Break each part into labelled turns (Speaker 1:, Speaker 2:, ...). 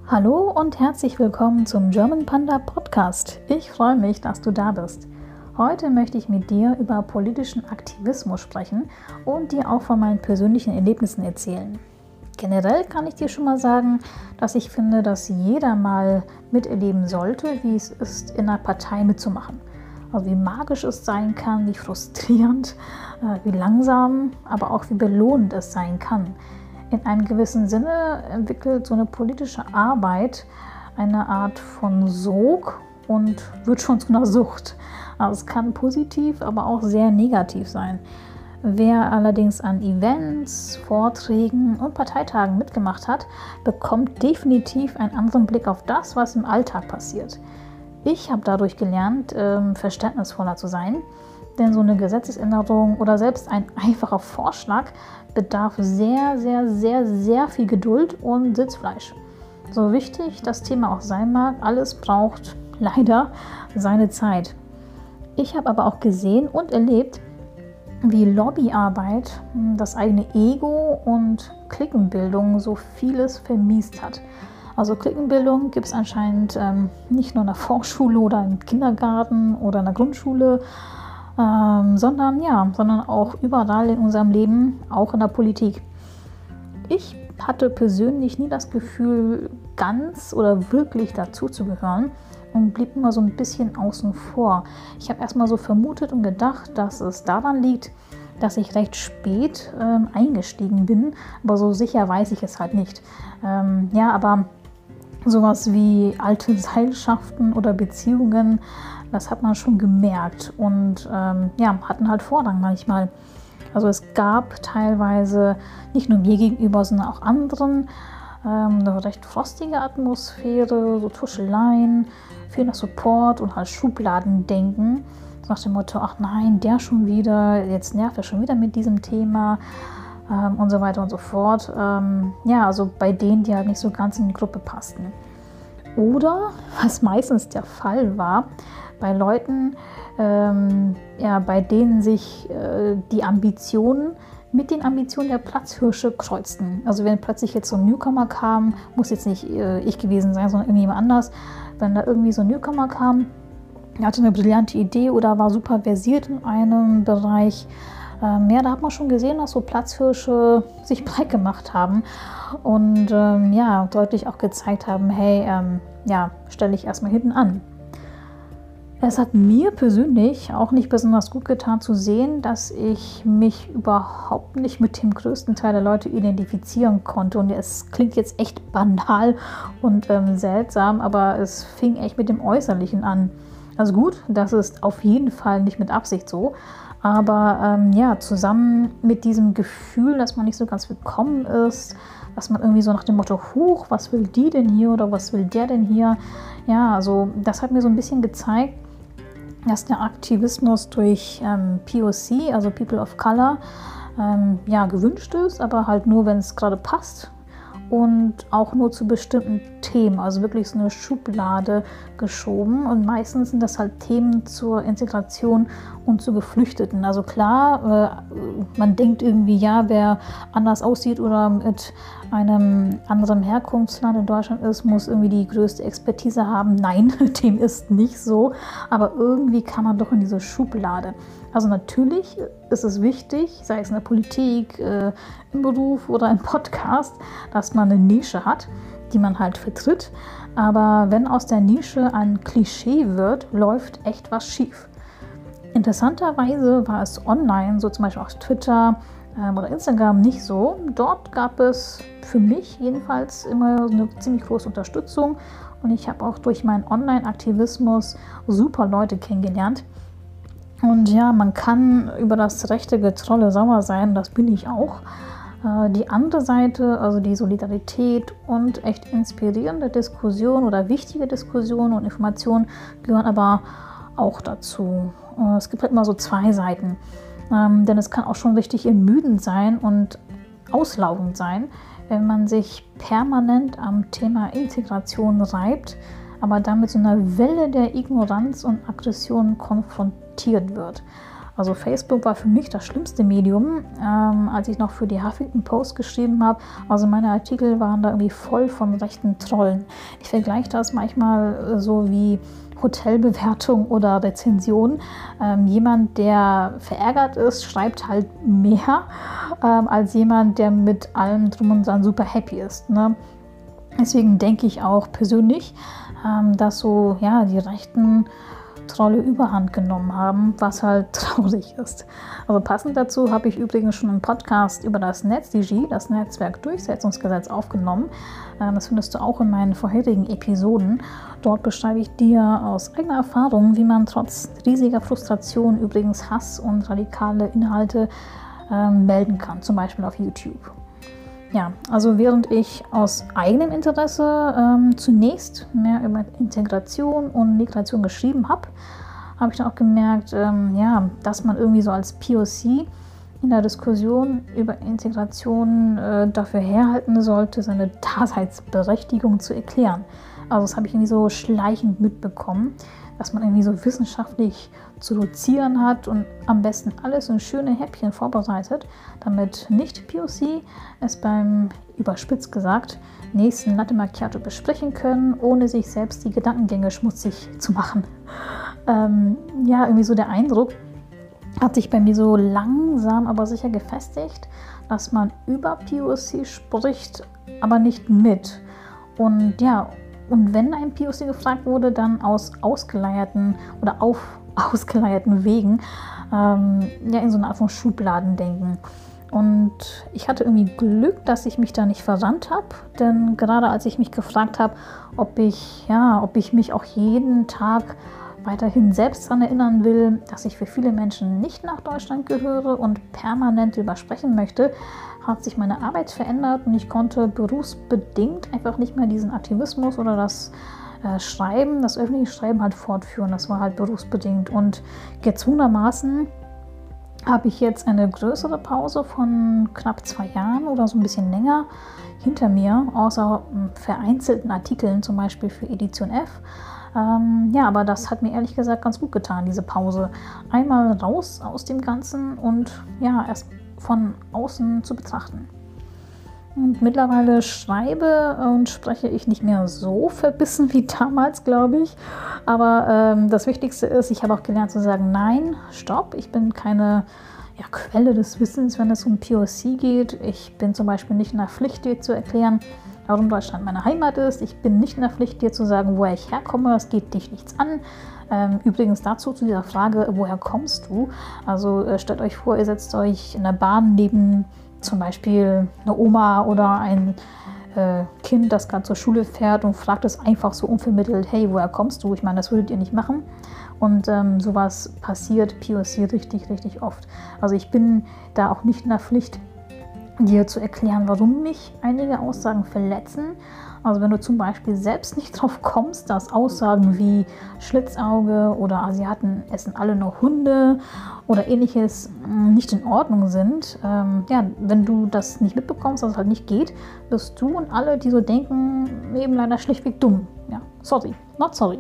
Speaker 1: Hallo und herzlich willkommen zum German Panda Podcast. Ich freue mich, dass du da bist. Heute möchte ich mit dir über politischen Aktivismus sprechen und dir auch von meinen persönlichen Erlebnissen erzählen. Generell kann ich dir schon mal sagen, dass ich finde, dass jeder mal miterleben sollte, wie es ist, in einer Partei mitzumachen. Also wie magisch es sein kann, wie frustrierend, wie langsam, aber auch wie belohnend es sein kann. In einem gewissen Sinne entwickelt so eine politische Arbeit eine Art von Sog und wird schon zu einer Sucht. Also es kann positiv, aber auch sehr negativ sein. Wer allerdings an Events, Vorträgen und Parteitagen mitgemacht hat, bekommt definitiv einen anderen Blick auf das, was im Alltag passiert. Ich habe dadurch gelernt, verständnisvoller zu sein, denn so eine Gesetzesänderung oder selbst ein einfacher Vorschlag bedarf sehr, sehr, sehr, sehr viel Geduld und Sitzfleisch. So wichtig das Thema auch sein mag, alles braucht leider seine Zeit. Ich habe aber auch gesehen und erlebt, wie Lobbyarbeit das eigene Ego und Cliquenbildung so vieles vermiest hat. Also Cliquenbildung gibt es anscheinend nicht nur in der Vorschule oder im Kindergarten oder in der Grundschule, sondern auch überall in unserem Leben, auch in der Politik. Ich hatte persönlich nie das Gefühl, ganz oder wirklich dazu zu gehören und blieb immer so ein bisschen außen vor. Ich habe erstmal so vermutet und gedacht, dass es daran liegt, dass ich recht spät eingestiegen bin, aber so sicher weiß ich es halt nicht. Aber sowas wie alte Seilschaften oder Beziehungen, das hat man schon gemerkt und hatten halt Vorrang manchmal. Also es gab teilweise nicht nur mir gegenüber, sondern auch anderen eine recht frostige Atmosphäre, so Tuscheleien, viel Support und halt Schubladendenken. So nach dem Motto, ach nein, der schon wieder, jetzt nervt er schon wieder mit diesem Thema und so weiter und so fort. Also bei denen, die halt nicht so ganz in die Gruppe passten. Oder, was meistens der Fall war, bei Leuten, bei denen sich die Ambitionen mit den Ambitionen der Platzhirsche kreuzten. Also wenn plötzlich jetzt so ein Newcomer kam, muss jetzt nicht ich gewesen sein, sondern irgendjemand anders, wenn da irgendwie so ein Newcomer kam, er hatte eine brillante Idee oder war super versiert in einem Bereich, da hat man schon gesehen, dass so Platzhirsche sich breit gemacht haben und deutlich auch gezeigt haben, hey, stelle ich erstmal hinten an. Es hat mir persönlich auch nicht besonders gut getan zu sehen, dass ich mich überhaupt nicht mit dem größten Teil der Leute identifizieren konnte. Und es klingt jetzt echt banal und seltsam, aber es fing echt mit dem Äußerlichen an. Also gut, das ist auf jeden Fall nicht mit Absicht so. Aber zusammen mit diesem Gefühl, dass man nicht so ganz willkommen ist, dass man irgendwie so nach dem Motto, huch, was will die denn hier oder was will der denn hier? Ja, also das hat mir so ein bisschen gezeigt, dass der Aktivismus durch POC, also People of Color, gewünscht ist, aber halt nur, wenn es gerade passt und auch nur zu bestimmten Themen, also wirklich so eine Schublade geschoben und meistens sind das halt Themen zur Integration und zu Geflüchteten. Also klar, man denkt irgendwie, wer anders aussieht oder mit einem anderen Herkunftsland in Deutschland ist, muss irgendwie die größte Expertise haben. Nein, dem ist nicht so, aber irgendwie kann man doch in diese Schublade. Also natürlich ist es wichtig, sei es in der Politik, im Beruf oder im Podcast, dass man eine Nische hat, die man halt vertritt. Aber wenn aus der Nische ein Klischee wird, läuft echt was schief. Interessanterweise war es online, so zum Beispiel auf Twitter oder Instagram, nicht so. Dort gab es für mich jedenfalls immer eine ziemlich große Unterstützung und ich habe auch durch meinen Online-Aktivismus super Leute kennengelernt. Und man kann über das rechte Getrolle sauer sein, das bin ich auch. Die andere Seite, also die Solidarität und echt inspirierende Diskussion oder wichtige Diskussionen und Informationen gehören aber auch dazu. Es gibt halt immer so zwei Seiten, denn es kann auch schon richtig ermüdend sein und auslaugend sein, wenn man sich permanent am Thema Integration reibt, aber damit so einer Welle der Ignoranz und Aggression konfrontiert wird. Also Facebook war für mich das schlimmste Medium, als ich noch für die Huffington Post geschrieben habe. Also meine Artikel waren da irgendwie voll von rechten Trollen. Ich vergleiche das manchmal so wie Hotelbewertung oder Rezension. Jemand, der verärgert ist, schreibt halt mehr als jemand, der mit allem drum und dran super happy ist. Ne? Deswegen denke ich auch persönlich, dass so die rechten Trolle Überhand genommen haben, was halt traurig ist. Also passend dazu habe ich übrigens schon einen Podcast über das NetzDG, das Netzwerkdurchsetzungsgesetz, aufgenommen. Das findest du auch in meinen vorherigen Episoden. Dort beschreibe ich dir aus eigener Erfahrung, wie man trotz riesiger Frustration übrigens Hass und radikale Inhalte melden kann, zum Beispiel auf YouTube. Ja, also während ich aus eigenem Interesse zunächst mehr über Integration und Migration geschrieben habe, habe ich dann auch gemerkt, dass man irgendwie so als POC in der Diskussion über Integration dafür herhalten sollte, seine Daseinsberechtigung zu erklären. Also das habe ich irgendwie so schleichend mitbekommen, dass man irgendwie so wissenschaftlich zu dozieren hat und am besten alles in schöne Häppchen vorbereitet, damit Nicht-POC es beim, überspitzt gesagt, nächsten Latte Macchiato besprechen können, ohne sich selbst die Gedankengänge schmutzig zu machen. Irgendwie so der Eindruck hat sich bei mir so langsam aber sicher gefestigt, dass man über POC spricht, aber nicht mit. Und wenn ein POC gefragt wurde, dann aus ausgeleierten oder auf ausgeleierten Wegen in so eine Art von Schubladendenken. Und ich hatte irgendwie Glück, dass ich mich da nicht verrannt habe, denn gerade als ich mich gefragt habe, ob ich mich auch jeden Tag weiterhin selbst daran erinnern will, dass ich für viele Menschen nicht nach Deutschland gehöre und permanent darüber sprechen möchte, hat sich meine Arbeit verändert und ich konnte berufsbedingt einfach nicht mehr diesen Aktivismus oder das Schreiben, das öffentliche Schreiben halt fortführen. Das war halt berufsbedingt und gezwungenermaßen habe ich jetzt eine größere Pause von knapp 2 Jahren oder so ein bisschen länger hinter mir, außer vereinzelten Artikeln, zum Beispiel für Edition F. Aber das hat mir ehrlich gesagt ganz gut getan, diese Pause. Einmal raus aus dem Ganzen und erst von außen zu betrachten. Und mittlerweile schreibe und spreche ich nicht mehr so verbissen wie damals, glaube ich. Aber das Wichtigste ist, ich habe auch gelernt zu sagen, nein, stopp, ich bin keine Quelle des Wissens, wenn es um POC geht. Ich bin zum Beispiel nicht in der Pflicht, dir zu erklären, warum Deutschland meine Heimat ist. Ich bin nicht in der Pflicht, dir zu sagen, woher ich herkomme. Das geht dich nichts an. Übrigens dazu zu dieser Frage, woher kommst du? Also stellt euch vor, ihr setzt euch in der Bahn neben zum Beispiel eine Oma oder ein Kind, das gerade zur Schule fährt und fragt es einfach so unvermittelt, hey, woher kommst du? Ich meine, das würdet ihr nicht machen. Und sowas passiert POC richtig, richtig oft. Also ich bin da auch nicht in der Pflicht, dir zu erklären, warum mich einige Aussagen verletzen. Also wenn du zum Beispiel selbst nicht drauf kommst, dass Aussagen wie Schlitzauge oder Asiaten essen alle nur Hunde oder ähnliches nicht in Ordnung sind, wenn du das nicht mitbekommst, dass es halt nicht geht, bist du und alle, die so denken, eben leider schlichtweg dumm. Ja, sorry, not sorry.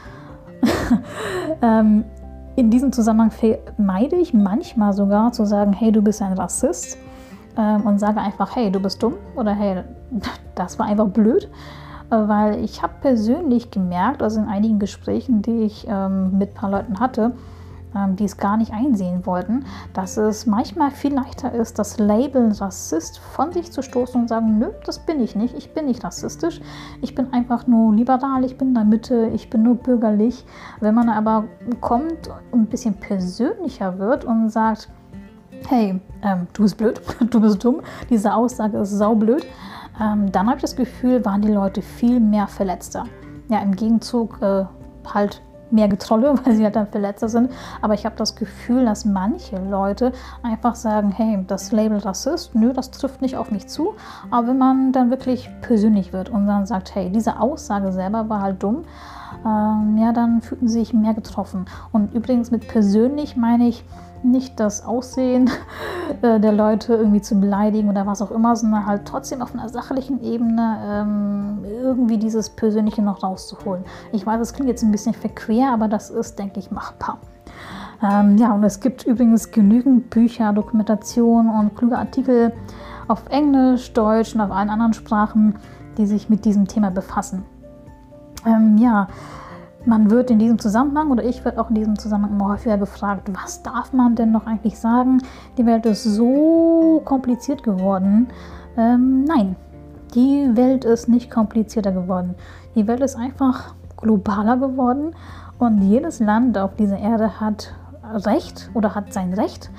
Speaker 1: In diesem Zusammenhang vermeide ich manchmal sogar zu sagen, hey, du bist ein Rassist. Und sage einfach, hey, du bist dumm oder hey, das war einfach blöd, weil ich habe persönlich gemerkt, also in einigen Gesprächen, die ich mit ein paar Leuten hatte, die es gar nicht einsehen wollten, dass es manchmal viel leichter ist, das Label Rassist von sich zu stoßen und sagen, nö, das bin ich nicht rassistisch, ich bin einfach nur liberal, ich bin in der Mitte, ich bin nur bürgerlich. Wenn man aber kommt und ein bisschen persönlicher wird und sagt, hey, du bist blöd, du bist dumm, diese Aussage ist saublöd, dann habe ich das Gefühl, waren die Leute viel mehr verletzter. Ja, im Gegenzug halt mehr Getrolle, weil sie halt dann verletzter sind. Aber ich habe das Gefühl, dass manche Leute einfach sagen, hey, das Label Rassist, nö, das trifft nicht auf mich zu. Aber wenn man dann wirklich persönlich wird und dann sagt, hey, diese Aussage selber war halt dumm, dann fühlten sie sich mehr getroffen. Und übrigens mit persönlich meine ich nicht das Aussehen der Leute irgendwie zu beleidigen oder was auch immer, sondern halt trotzdem auf einer sachlichen Ebene irgendwie dieses Persönliche noch rauszuholen. Ich weiß, das klingt jetzt ein bisschen verquer, aber das ist, denke ich, machbar. Ja, und es gibt übrigens genügend Bücher, Dokumentationen und kluge Artikel auf Englisch, Deutsch und auf allen anderen Sprachen, die sich mit diesem Thema befassen. Ja, man wird in diesem Zusammenhang, oder ich werde auch in diesem Zusammenhang immer häufiger gefragt, was darf man denn noch eigentlich sagen? Die Welt ist so kompliziert geworden. Nein, die Welt ist nicht komplizierter geworden. Die Welt ist einfach globaler geworden und jedes Land auf dieser Erde hat Recht oder hat sein Recht,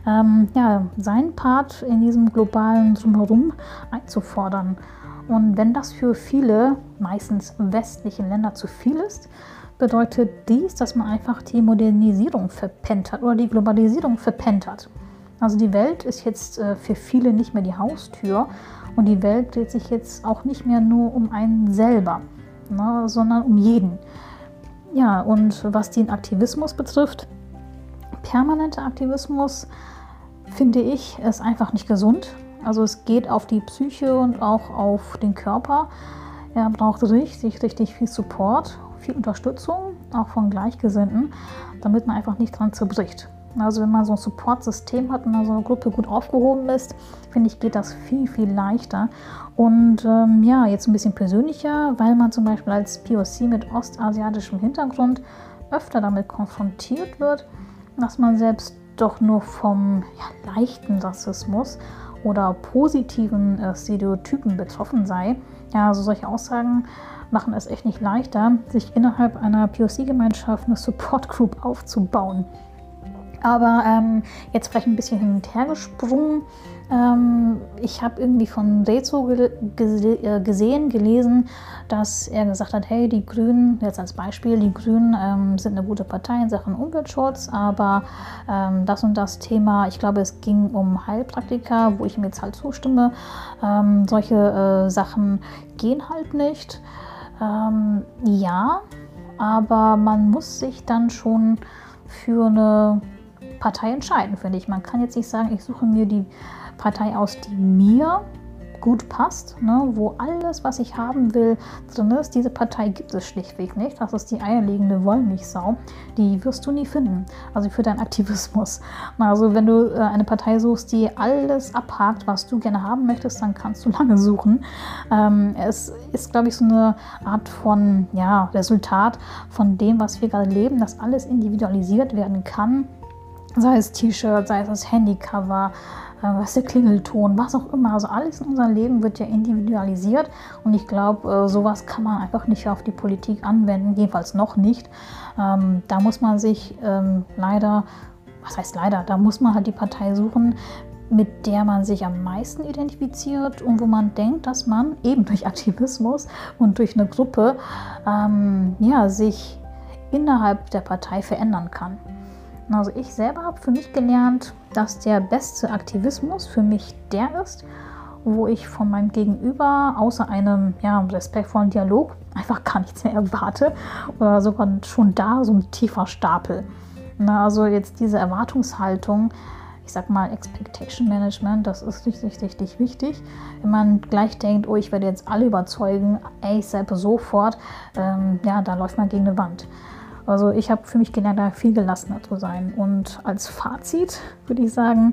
Speaker 1: seinen Part in diesem globalen Drumherum einzufordern. Und wenn das für viele, meistens westliche Länder, zu viel ist, bedeutet dies, dass man einfach die Modernisierung verpennt hat oder die Globalisierung verpennt hat. Also die Welt ist jetzt für viele nicht mehr die Haustür und die Welt dreht sich jetzt auch nicht mehr nur um einen selber, ne, sondern um jeden. Ja, und was den Aktivismus betrifft, permanenter Aktivismus, finde ich, ist einfach nicht gesund. Also es geht auf die Psyche und auch auf den Körper. Er braucht richtig viel Support, viel Unterstützung, auch von Gleichgesinnten, damit man einfach nicht dran zerbricht. Also wenn man so ein Support-System hat und in so einer Gruppe gut aufgehoben ist, finde ich, geht das viel leichter. Und jetzt ein bisschen persönlicher, weil man zum Beispiel als POC mit ostasiatischem Hintergrund öfter damit konfrontiert wird, dass man selbst doch nur vom leichten Rassismus oder positiven Stereotypen betroffen sei. Ja, also solche Aussagen machen es echt nicht leichter, sich innerhalb einer POC-Gemeinschaft eine Support-Group aufzubauen. Aber jetzt vielleicht ein bisschen hin und her gesprungen. Ich habe irgendwie von Rezo gelesen, dass er gesagt hat, hey, die Grünen, jetzt als Beispiel, die Grünen sind eine gute Partei in Sachen Umweltschutz, aber das und das Thema, ich glaube, es ging um Heilpraktiker, wo ich ihm jetzt halt zustimme, solche Sachen gehen halt nicht. Ja, aber man muss sich dann schon für eine Partei entscheiden, finde ich. Man kann jetzt nicht sagen, ich suche mir die Partei aus, die mir gut passt, ne, wo alles, was ich haben will, drin ist. Diese Partei gibt es schlichtweg nicht. Das ist die eierlegende Wollmilchsau. Die wirst du nie finden. Also für deinen Aktivismus. Also wenn du eine Partei suchst, die alles abhakt, was du gerne haben möchtest, dann kannst du lange suchen. Es ist, glaube ich, so eine Art von Resultat von dem, was wir gerade leben, dass alles individualisiert werden kann. Sei es T-Shirt, sei es das Handycover, was der Klingelton, was auch immer. Also alles in unserem Leben wird ja individualisiert und ich glaube, sowas kann man einfach nicht auf die Politik anwenden, jedenfalls noch nicht. Da muss man sich da muss man halt die Partei suchen, mit der man sich am meisten identifiziert und wo man denkt, dass man eben durch Aktivismus und durch eine Gruppe sich innerhalb der Partei verändern kann. Also ich selber habe für mich gelernt, dass der beste Aktivismus für mich der ist, wo ich von meinem Gegenüber außer einem respektvollen Dialog einfach gar nichts mehr erwarte oder sogar schon da so ein tiefer Stapel. Also jetzt diese Erwartungshaltung, ich sag mal Expectation Management, das ist richtig wichtig. Wenn man gleich denkt, oh, ich werde jetzt alle überzeugen, ich selber sofort, da läuft man gegen eine Wand. Also ich habe für mich gelernt, da viel gelassener zu sein. Und als Fazit würde ich sagen,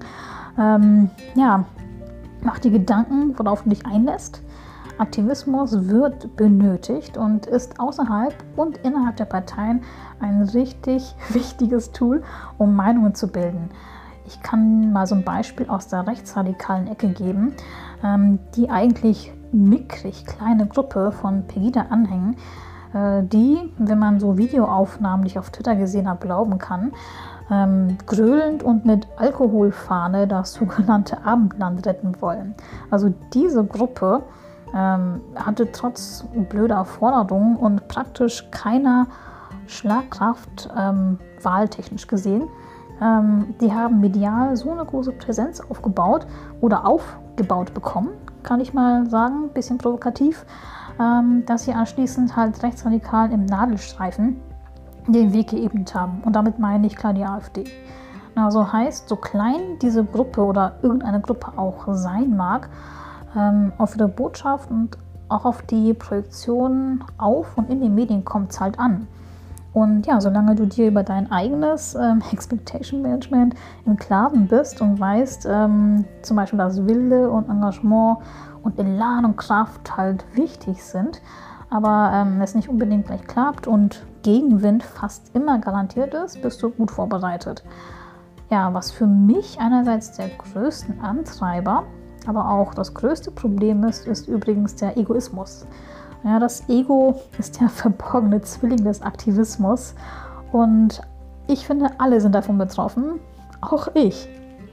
Speaker 1: mach dir Gedanken, worauf du dich einlässt. Aktivismus wird benötigt und ist außerhalb und innerhalb der Parteien ein richtig wichtiges Tool, um Meinungen zu bilden. Ich kann mal so ein Beispiel aus der rechtsradikalen Ecke geben, die eigentlich mickrig kleine Gruppe von Pegida-Anhängern, die, wenn man so Videoaufnahmen, die ich auf Twitter gesehen habe, glauben kann, gröhlend und mit Alkoholfahne das sogenannte Abendland retten wollen. Also diese Gruppe hatte trotz blöder Forderungen und praktisch keiner Schlagkraft wahltechnisch gesehen. Die haben medial so eine große Präsenz aufgebaut bekommen, kann ich mal sagen, ein bisschen provokativ, dass sie anschließend halt Rechtsradikalen im Nadelstreifen den Weg geebnet haben. Und damit meine ich klar die AfD. Also heißt, so klein diese Gruppe oder irgendeine Gruppe auch sein mag, auf ihre Botschaft und auch auf die Projektion auf und in den Medien kommt es halt an. Und ja, solange du dir über dein eigenes Expectation Management im Klaren bist und weißt, zum Beispiel, dass Wille und Engagement und Elan und Kraft halt wichtig sind, aber es nicht unbedingt gleich klappt und Gegenwind fast immer garantiert ist, bist du gut vorbereitet. Ja, was für mich einerseits der größten Antreiber, aber auch das größte Problem ist übrigens der Egoismus. Ja, das Ego ist der verborgene Zwilling des Aktivismus und ich finde, alle sind davon betroffen, auch ich.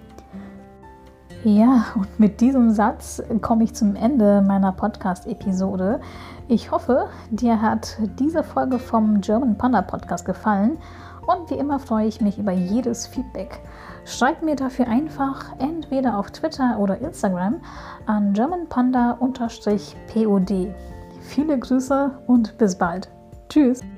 Speaker 1: Ja, und mit diesem Satz komme ich zum Ende meiner Podcast-Episode. Ich hoffe, dir hat diese Folge vom German Panda Podcast gefallen und wie immer freue ich mich über jedes Feedback. Schreib mir dafür einfach entweder auf Twitter oder Instagram an germanpanda_pod. Viele Grüße und bis bald. Tschüss!